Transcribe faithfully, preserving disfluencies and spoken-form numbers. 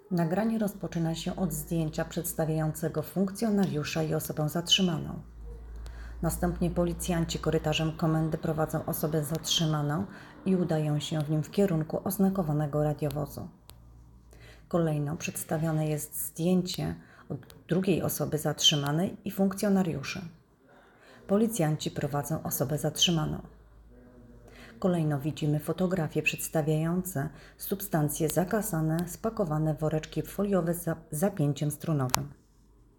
Nagranie rozpoczyna się od zdjęcia przedstawiającego funkcjonariusza i osobę zatrzymaną. Następnie policjanci korytarzem komendy prowadzą osobę zatrzymaną i udają się w nim w kierunku oznakowanego radiowozu. Kolejno przedstawione jest zdjęcie od drugiej osoby zatrzymanej i funkcjonariuszy. Policjanci prowadzą osobę zatrzymaną. Kolejno widzimy fotografie przedstawiające substancje zakazane spakowane w woreczki foliowe z zapięciem strunowym.